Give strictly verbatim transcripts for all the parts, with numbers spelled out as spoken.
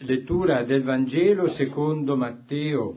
Lettura del Vangelo secondo Matteo.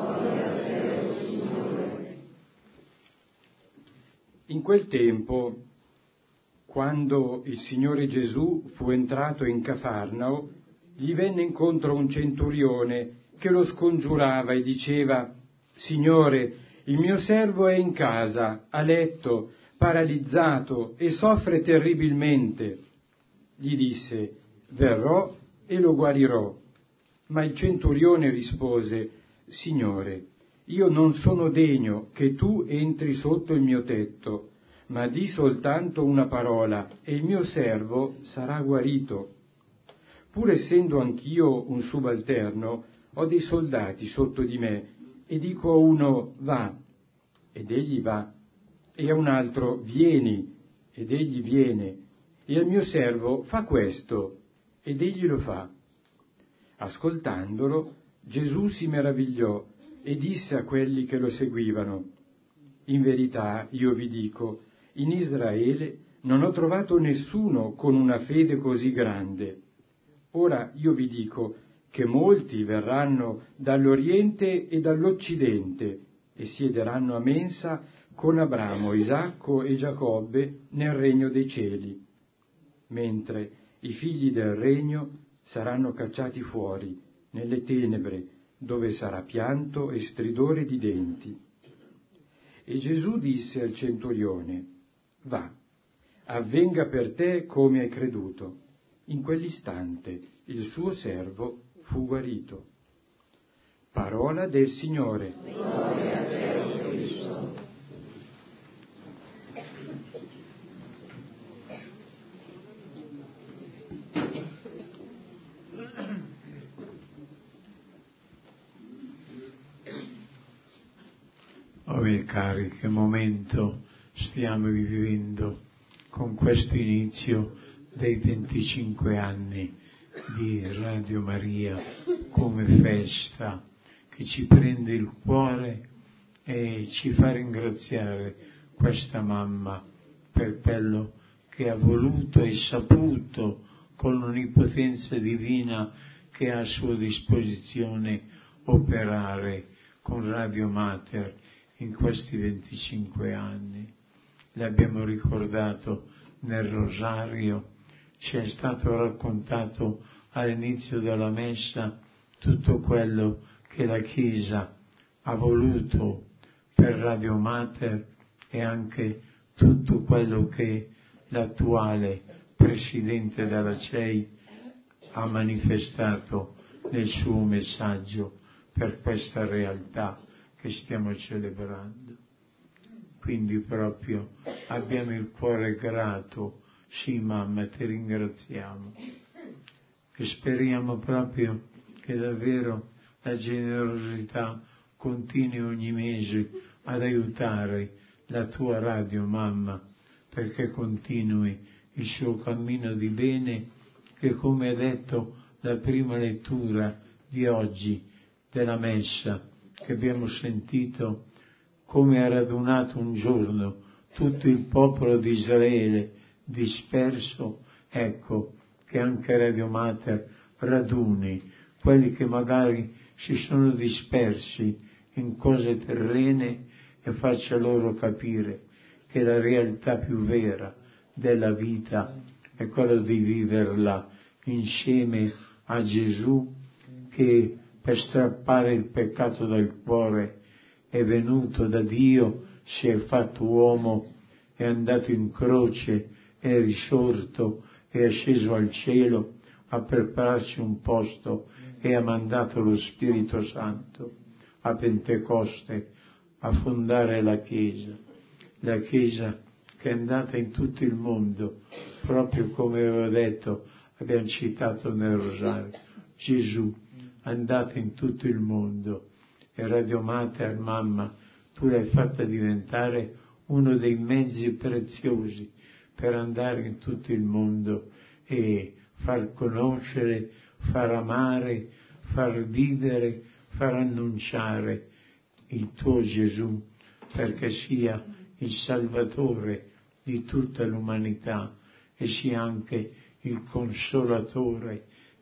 In quel tempo, quando il Signore Gesù fu entrato in Cafarnao, gli venne incontro un centurione che lo scongiurava e diceva: Signore, il mio servo è in casa, a letto, paralizzato e soffre terribilmente. Gli disse: verrò e lo guarirò. Ma il centurione rispose: Signore, io non sono degno che tu entri sotto il mio tetto, ma di soltanto una parola e il mio servo sarà guarito. Pur essendo anch'io un subalterno, ho dei soldati sotto di me e dico a uno: va, ed egli va, e a un altro: vieni, ed egli viene, e al mio servo: fa questo, ed egli lo fa. Ascoltandolo, Gesù si meravigliò e disse a quelli che lo seguivano: in verità io vi dico, in Israele non ho trovato nessuno con una fede così grande. Ora io vi dico che molti verranno dall'Oriente e dall'Occidente e siederanno a mensa con Abramo, Isacco e Giacobbe nel regno dei cieli, mentre i figli del regno saranno cacciati fuori nelle tenebre, dove sarà pianto e stridore di denti. E Gesù disse al centurione: va, avvenga per te come hai creduto. In quell'istante il suo servo fu guarito. Parola del Signore. Gloria a te, Cristo. Oh miei cari, che momento stiamo vivendo con questo inizio dei venticinque anni di Radio Maria, come festa che ci prende il cuore e ci fa ringraziare questa mamma per quello che ha voluto e saputo, con l'onnipotenza divina che ha a sua disposizione, operare con Radio Mater in questi venticinque anni. L'abbiamo ricordato nel Rosario, ci è stato raccontato all'inizio della Messa tutto quello che la Chiesa ha voluto per Radio Mater e anche tutto quello che l'attuale Presidente della C E I ha manifestato nel suo messaggio per questa realtà che stiamo celebrando. Quindi proprio abbiamo il cuore grato. Sì, mamma, ti ringraziamo e speriamo proprio che davvero la generosità continui ogni mese ad aiutare la tua radio, mamma, perché continui il suo cammino di bene che, come ha detto la prima lettura di oggi della Messa che abbiamo sentito, come ha radunato un giorno tutto il popolo di Israele disperso, ecco che anche Radio Mater raduni quelli che magari si sono dispersi in cose terrene e faccia loro capire che la realtà più vera della vita è quella di viverla insieme a Gesù, che per strappare il peccato dal cuore è venuto da Dio, si è fatto uomo, è andato in croce, è risorto, è sceso al cielo a prepararci un posto e ha mandato lo Spirito Santo a Pentecoste a fondare la Chiesa. La Chiesa che è andata in tutto il mondo, proprio come avevo detto, abbiamo citato nel Rosario, Gesù è andato in tutto il mondo e Radio Mater, mamma, tu l'hai fatta diventare uno dei mezzi preziosi per andare in tutto il mondo e far conoscere, far amare, far vivere, far annunciare il tuo Gesù, perché sia il Salvatore di tutta l'umanità e sia anche il Consolatore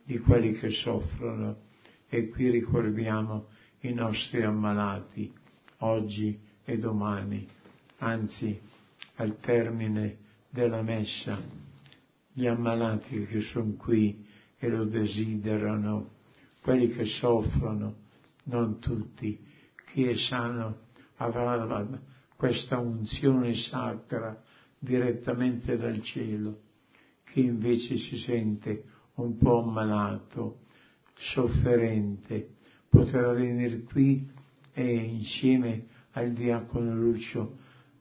di quelli che soffrono. E qui ricordiamo i nostri ammalati, oggi e domani, anzi al termine della messa, gli ammalati che sono qui e lo desiderano, quelli che soffrono, non tutti. Chi è sano avrà questa unzione sacra direttamente dal cielo. Chi invece si sente un po' ammalato, sofferente, potrà venire qui e insieme al diacono Lucio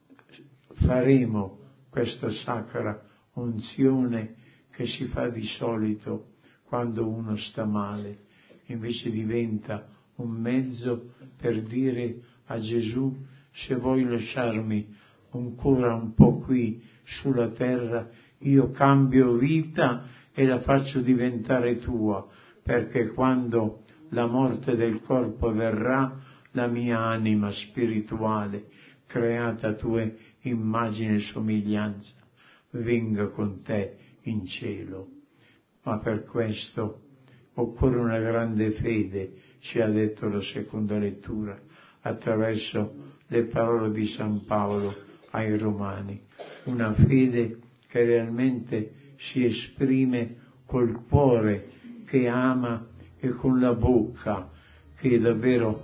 faremo questa sacra unzione che si fa di solito quando uno sta male, invece diventa un mezzo per dire a Gesù: se vuoi lasciarmi ancora un po' qui sulla terra, io cambio vita e la faccio diventare tua, perché quando la morte del corpo verrà, la mia anima spirituale, creata a tua immagine e somiglianza, venga con te in cielo. Ma per questo occorre una grande fede, ci ha detto la seconda lettura, attraverso le parole di San Paolo ai Romani. Una fede che realmente si esprime col cuore che ama e con la bocca che davvero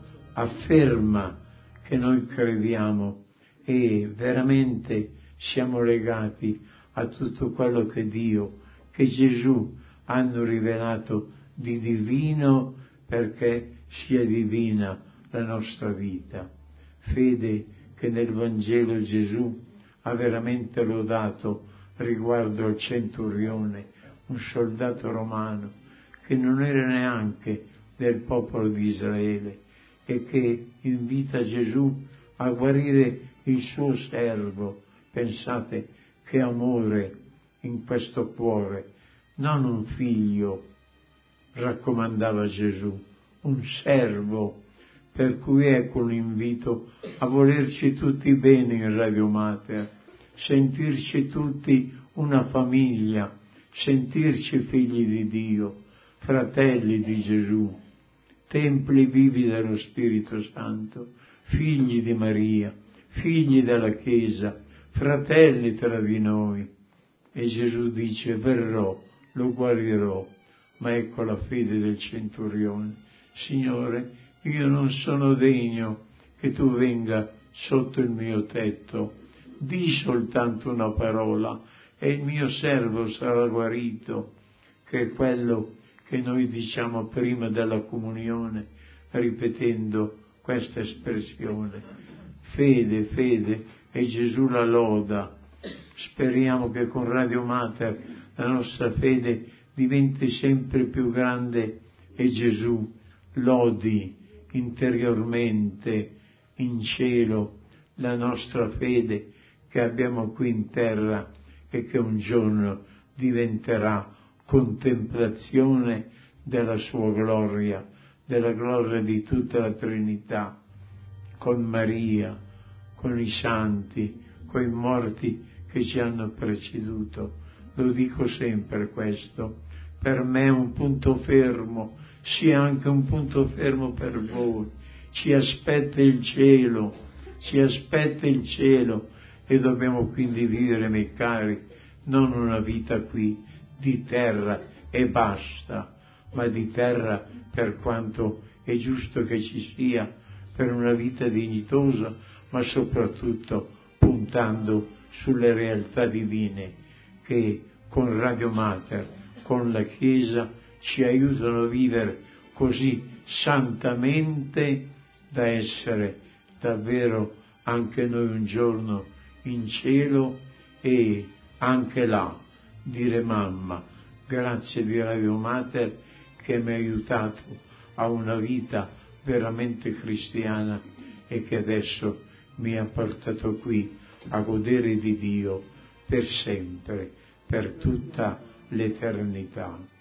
afferma che noi crediamo e veramente siamo legati a tutto quello che Dio, che Gesù hanno rivelato di divino, perché sia divina la nostra vita. Fede che nel Vangelo Gesù ha veramente lodato riguardo al centurione, un soldato romano che non era neanche del popolo di Israele e che invita Gesù a guarire il suo servo. Pensate che amore in questo cuore, non un figlio, raccomandava Gesù, un servo, per cui ecco un invito a volerci tutti bene in Radio Mater, sentirci tutti una famiglia, sentirci figli di Dio, fratelli di Gesù, templi vivi dello Spirito Santo, figli di Maria, figli della Chiesa, fratelli tra di noi. E Gesù dice: verrò, lo guarirò. Ma ecco la fede del centurione: Signore, io non sono degno che tu venga sotto il mio tetto, di soltanto una parola e il mio servo sarà guarito, che è quello che noi diciamo prima della comunione, ripetendo questa espressione. Fede, fede, e Gesù la loda. Speriamo che con Radio Mater la nostra fede diventi sempre più grande e Gesù lodi interiormente in cielo la nostra fede che abbiamo qui in terra e che un giorno diventerà contemplazione della sua gloria, della gloria di tutta la Trinità, con Maria, con i santi, con i morti che ci hanno preceduto. Lo dico sempre questo, per me è un punto fermo, sia anche un punto fermo per voi. Ci aspetta il cielo, ci aspetta il cielo e dobbiamo quindi vivere, miei cari, non una vita qui di terra e basta, ma di terra per quanto è giusto che ci sia, per una vita dignitosa, ma soprattutto puntando sulle realtà divine che con Radio Mater, con la Chiesa, ci aiutano a vivere così santamente da essere davvero anche noi un giorno in cielo e anche là dire: mamma, grazie di Radio Mater che mi ha aiutato a una vita veramente cristiana e che adesso mi ha portato qui a godere di Dio per sempre, per tutta l'eternità.